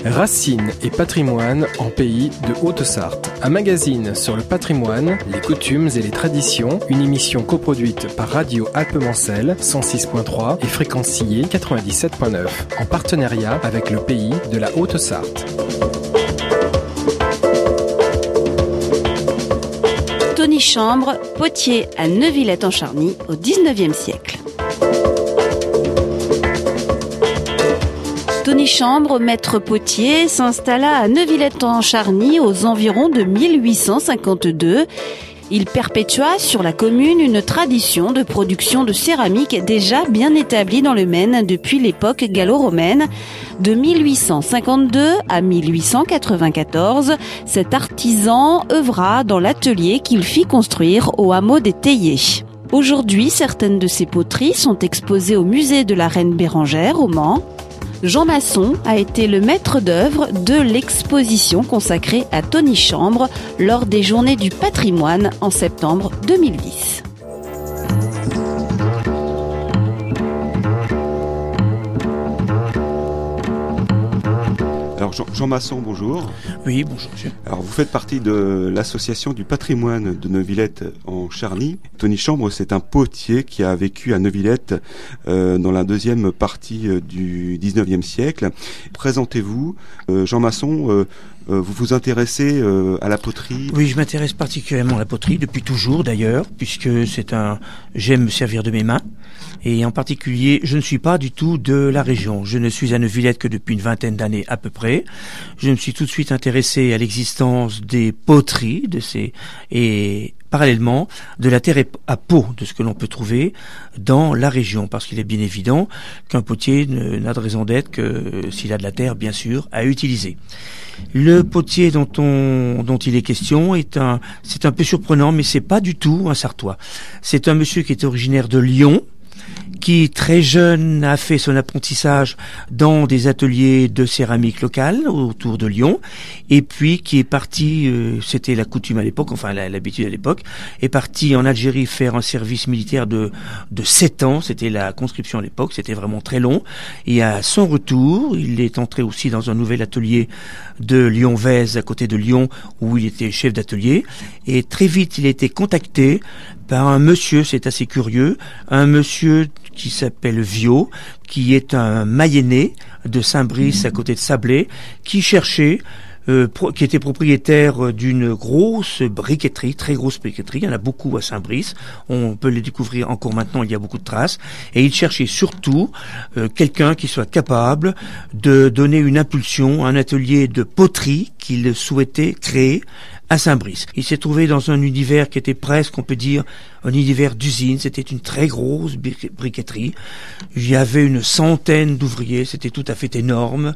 Racines et patrimoine en pays de Haute-Sarthe. Un magazine sur le patrimoine, les coutumes et les traditions. Une émission coproduite par Radio Alpes-Mancel 106.3 et Fréquence Sillé 97.9 en partenariat avec le pays de la Haute-Sarthe. Tony Chambre, potier à Neuvillette-en-Charny au XIXe siècle. Tony Chambre, maître potier, s'installa à Neuvillette-en-Charny aux environs de 1852. Il perpétua sur la commune une tradition de production de céramique déjà bien établie dans le Maine depuis l'époque gallo-romaine. De 1852 à 1894, cet artisan œuvra dans l'atelier qu'il fit construire au hameau des Théiers. Aujourd'hui, certaines de ses poteries sont exposées au musée de la Reine Bérengère au Mans. Jean Masson a été le maître d'œuvre de l'exposition consacrée à Tony Chambre lors des Journées du patrimoine en septembre 2010. Alors Jean Masson, bonjour. Oui, bonjour monsieur. Alors vous faites partie de l'association du patrimoine de Neuvillette en Charny. Tony Chambre, c'est un potier qui a vécu à Neuvillette dans la deuxième partie du 19e siècle. Présentez-vous, Jean Masson, vous vous intéressez à la poterie? Oui, je m'intéresse particulièrement à la poterie, depuis toujours d'ailleurs, puisque j'aime me servir de mes mains. Et en particulier, je ne suis pas du tout de la région. Je ne suis à Neuvillette que depuis une vingtaine d'années à peu près. Je me suis tout de suite intéressé à l'existence des poteries, et parallèlement de la terre à pot, de ce que l'on peut trouver dans la région, parce qu'il est bien évident qu'un potier n'a de raison d'être que s'il a de la terre, bien sûr, à utiliser. Le potier dont il est question c'est un peu surprenant, mais c'est pas du tout un Sartois. C'est un monsieur qui est originaire de Lyon, qui très jeune a fait son apprentissage dans des ateliers de céramique locale autour de Lyon, et puis qui est parti, c'était la coutume à l'époque, enfin l'habitude à l'époque, est parti en Algérie faire un service militaire de 7 ans, c'était la conscription à l'époque, c'était vraiment très long, et à son retour, il est entré aussi dans un nouvel atelier de Lyon-Vèze, à côté de Lyon, où il était chef d'atelier, et très vite il a été contacté par un monsieur, c'est assez curieux, un monsieur qui s'appelle Viau, qui est un Mayennais de Saint-Brice à côté de Sablé, qui cherchait, qui était propriétaire d'une grosse briqueterie, très grosse briqueterie, il y en a beaucoup à Saint-Brice, on peut les découvrir encore maintenant, il y a beaucoup de traces, et il cherchait surtout quelqu'un qui soit capable de donner une impulsion à un atelier de poterie qu'il souhaitait créer à Saint-Brice. Il s'est trouvé dans un univers qui était presque, on peut dire, un univers d'usine. C'était une très grosse briqueterie. Il y avait une centaine d'ouvriers. C'était tout à fait énorme.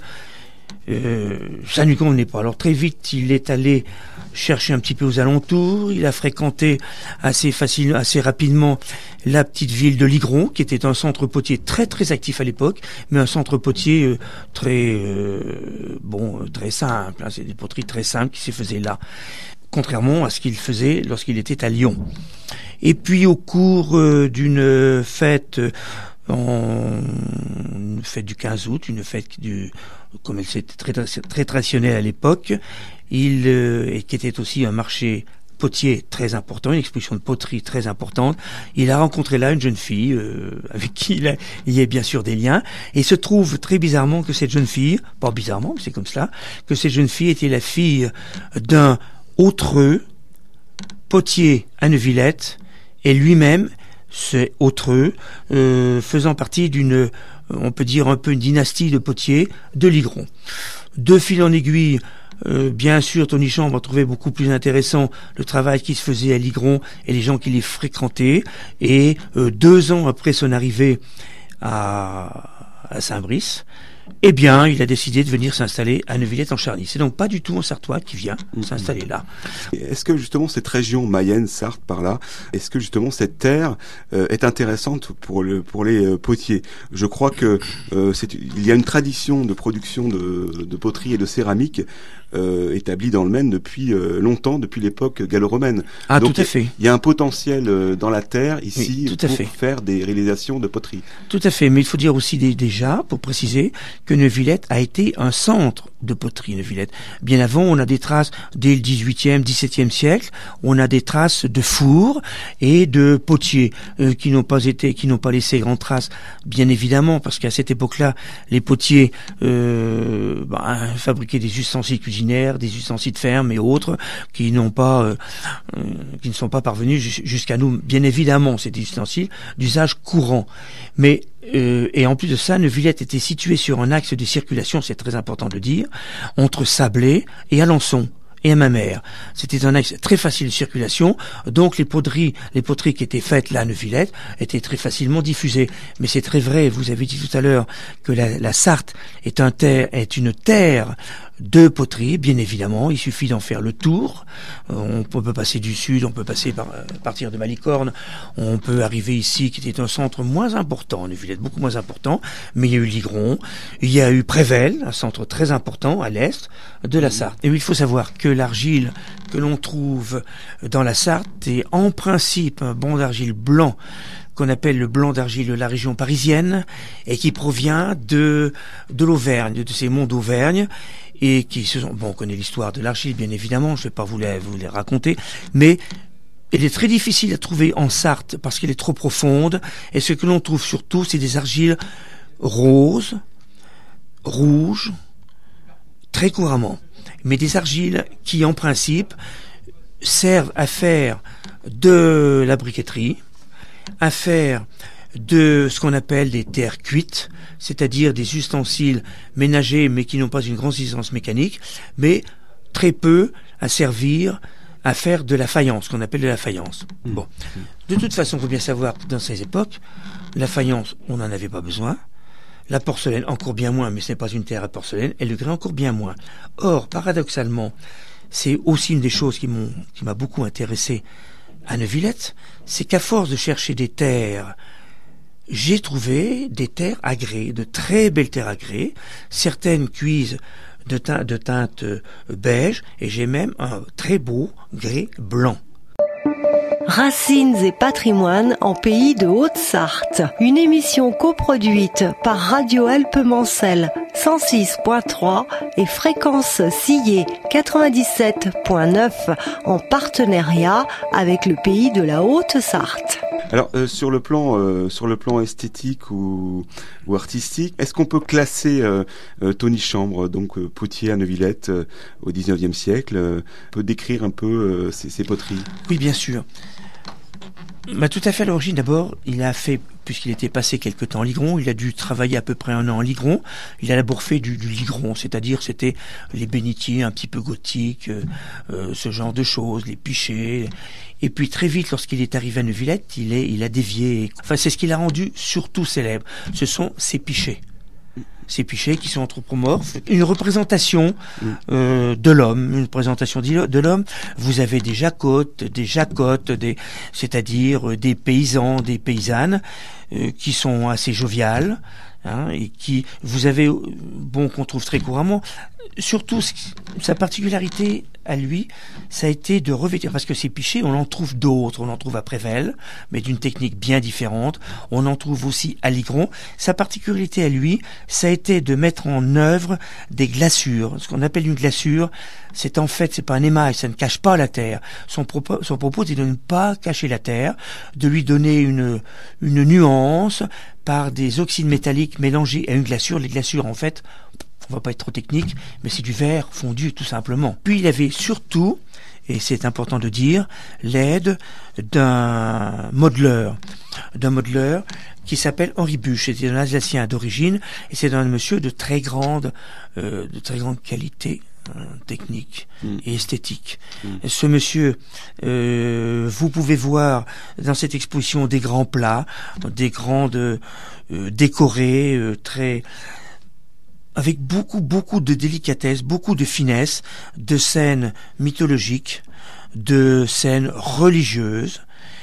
Ça ne lui convenait pas. Alors très vite, il est allé chercher un petit peu aux alentours. Il a fréquenté assez rapidement la petite ville de Ligron, qui était un centre potier très très actif à l'époque, mais un centre potier très simple. Hein. C'est des poteries très simples qui se faisaient là, contrairement à ce qu'il faisait lorsqu'il était à Lyon. Et puis au cours d'une fête, une fête du 15 août, une fête comme elle c'était très traditionnelle à l'époque, qui était aussi un marché potier très important, une exposition de poterie très importante. Il a rencontré là une jeune fille avec qui il y a bien sûr des liens, et il se trouve très bizarrement que cette jeune fille, pas bizarrement, mais c'est comme cela, que cette jeune fille était la fille d'un autreux, potier à Neuvillette, et lui-même, c'est autreux, faisant partie d'une, on peut dire un peu une dynastie de potiers de Ligron. De fil en aiguille, bien sûr, Tony Chambre a trouvé beaucoup plus intéressant le travail qui se faisait à Ligron et les gens qui les fréquentaient, et 2 ans après son arrivée à Saint-Brice, eh bien, il a décidé de venir s'installer à Neuvillette-en-Charny. C'est donc pas du tout un Sartois qui vient s'installer là. Est-ce que justement cette région Mayenne, Sarthe par là, est-ce que justement cette terre est intéressante pour les potiers? Je crois que il y a une tradition de production de poterie et de céramique établie dans le Maine depuis longtemps, depuis l'époque gallo-romaine. Ah, donc, tout à fait. Il y a un potentiel dans la terre ici, oui, pour faire des réalisations de poterie. Tout à fait, mais il faut dire aussi déjà, pour préciser, que Neuvillette a été un centre de poterie à Neuvillette. Bien avant, on a des traces dès le 18e, 17e siècle, on a des traces de fours et de potiers qui n'ont pas laissé grande trace, bien évidemment, parce qu'à cette époque-là, les potiers fabriquaient des ustensiles culinaires, des ustensiles de ferme et autres qui ne sont pas parvenus jusqu'à nous. Bien évidemment, c'est des ustensiles d'usage courant, mais et en plus de ça, Neuvillette était située sur un axe de circulation, c'est très important de le dire, entre Sablé et Alençon et à Mamers. C'était un axe très facile de circulation, donc les poteries qui étaient faites là à Neuvillette étaient très facilement diffusées. Mais c'est très vrai, vous avez dit tout à l'heure que la Sarthe est une terre de poterie, bien évidemment, il suffit d'en faire le tour. On peut passer du sud, on peut passer partir de Malicorne, on peut arriver ici, qui était un centre moins important, Neuvillette, beaucoup moins important, mais il y a eu Ligron, il y a eu Prével, un centre très important à l'est de la Sarthe. Et il faut savoir que l'argile que l'on trouve dans la Sarthe est en principe un banc d'argile blanc, qu'on appelle le blanc d'argile de la région parisienne, et qui provient de l'Auvergne, de ces monts d'Auvergne, et qui se sont... Bon, on connaît l'histoire de l'argile, bien évidemment, je ne vais pas vous les raconter, mais elle est très difficile à trouver en Sarthe, parce qu'elle est trop profonde, et ce que l'on trouve surtout, c'est des argiles roses, rouges, très couramment, mais des argiles qui, en principe, servent à faire de la briqueterie, à faire de ce qu'on appelle des terres cuites, c'est-à-dire des ustensiles ménagers mais qui n'ont pas une grande résistance mécanique, mais très peu à servir à faire de la faïence, ce qu'on appelle de la faïence. Bon. De toute façon, il faut bien savoir que dans ces époques, la faïence, on n'en avait pas besoin. La porcelaine, encore bien moins, mais ce n'est pas une terre à porcelaine, et le grès encore bien moins. Or, paradoxalement, c'est aussi une des choses qui m'a beaucoup intéressé à Neuvillette, c'est qu'à force de chercher des terres, j'ai trouvé des terres à grès, de très belles terres à grès, certaines cuisent de teinte beige, et j'ai même un très beau grès blanc. Racines et patrimoine en pays de Haute-Sarthe. Une émission coproduite par Radio Alpes-Mancel 106.3 et Fréquence Sillé 97.9 en partenariat avec le pays de la Haute-Sarthe. Alors sur le plan esthétique ou artistique, est-ce qu'on peut classer Tony Chambre, donc potier à Neuvillette au 19e siècle, peut décrire un peu ses poteries? Oui, bien sûr. Tout à fait à l'origine, d'abord, il a fait, puisqu'il était passé quelque temps en Ligron, il a dû travailler à peu près 1 an en Ligron, il a d'abord fait du Ligron, c'est-à-dire c'était les bénitiers un petit peu gothiques, ce genre de choses, les pichets, et puis très vite, lorsqu'il est arrivé à Neuvillette, il a dévié, enfin c'est ce qui l'a rendu surtout célèbre, ce sont ses pichets. Ces pichets qui sont anthropomorphes, une représentation de l'homme, Vous avez des jacottes, c'est-à-dire des paysans, des paysannes qui sont assez joviales, et qui vous avez qu'on trouve très couramment. Surtout, sa particularité à lui, ça a été de revêtir, parce que ces pichets, on en trouve d'autres, on en trouve à Prével, mais d'une technique bien différente, on en trouve aussi à Ligron. Sa particularité à lui, ça a été de mettre en œuvre des glaçures. Ce qu'on appelle une glaçure, c'est pas un émail, ça ne cache pas la terre. Son propos, c'est de ne pas cacher la terre, de lui donner une nuance par des oxydes métalliques mélangés à une glaçure. Les glaçures, en fait, on va pas être trop technique, mais c'est du verre fondu tout simplement. Puis il avait surtout, et c'est important de dire, l'aide d'un modeleur qui s'appelle Henri Buch. C'était un Alsacien d'origine, et c'est un monsieur de très grande qualité technique et esthétique. Ce monsieur, vous pouvez voir dans cette exposition des grands plats, des grandes décorés, très avec beaucoup de délicatesse, beaucoup de finesse, de scènes mythologiques, de scènes religieuses,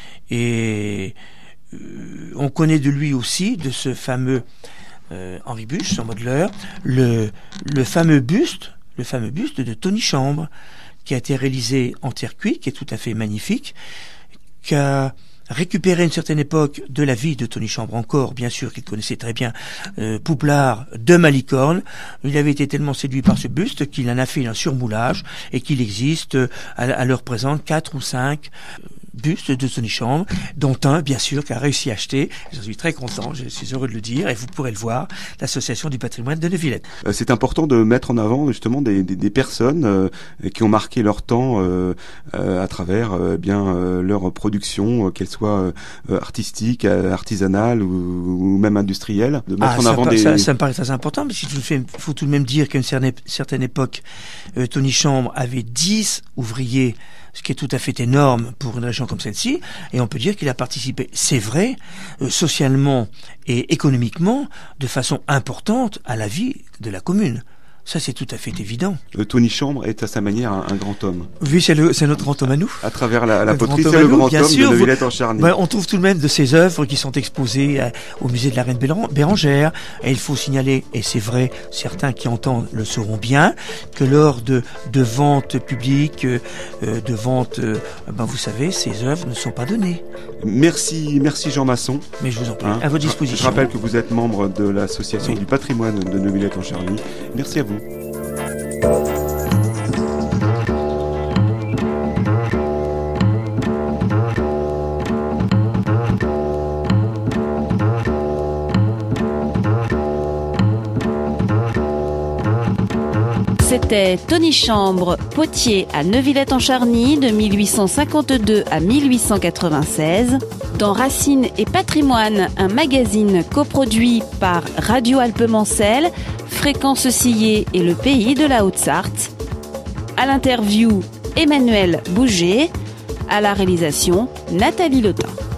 et on connaît de lui aussi, de ce fameux Henri Buch, son modeleur, le fameux buste de Tony Chambre, qui a été réalisé en terre cuite, qui est tout à fait magnifique, qu'a récupéré à une certaine époque de la vie de Tony Chambre encore, bien sûr, qu'il connaissait très bien, Pouplard de Malicorne. Il avait été tellement séduit par ce buste qu'il en a fait un surmoulage et qu'il existe à l'heure présente 4 ou 5 bustes de Tony Chambre, dont un, bien sûr, qui a réussi à acheter. J'en suis très content, je suis heureux de le dire, et vous pourrez le voir, l'Association du patrimoine de Neuvillette. C'est important de mettre en avant justement des personnes qui ont marqué leur temps à travers leur production, qu'elle soit artistique, artisanale ou même industrielle, de mettre en avant ça me paraît très important, mais il faut tout de même dire qu'à une certaine époque, Tony Chambre avait 10 ouvriers, ce qui est tout à fait énorme pour une région comme celle-ci, et on peut dire qu'il a participé, c'est vrai, socialement et économiquement, de façon importante à la vie de la commune. Ça, c'est tout à fait évident. Tony Chambre est à sa manière un grand homme. Oui, c'est notre grand homme à nous. À travers la poterie, c'est le grand homme de Neuvillette-en-Charny. On trouve tout de même de ses œuvres qui sont exposées au musée de la Reine Bérengère. Et il faut signaler, et c'est vrai, certains qui entendent le sauront bien, que lors de ventes publiques, vous savez, ces œuvres ne sont pas données. Merci Jean Masson. Mais je vous en prie, à vos dispositions. Je rappelle que vous êtes membre de l'Association du patrimoine de Neuvillette-en-Charny. Merci à vous. C'était Tony Chambre, potier à Neuvillette-en-Charny de 1852 à 1896. Dans Racines et Patrimoine, un magazine coproduit par Radio Alpemancel, Fréquence Sillé et le Pays de la Haute-Sarthe. À l'interview, Emmanuel Bouger. À la réalisation, Nathalie Lotin.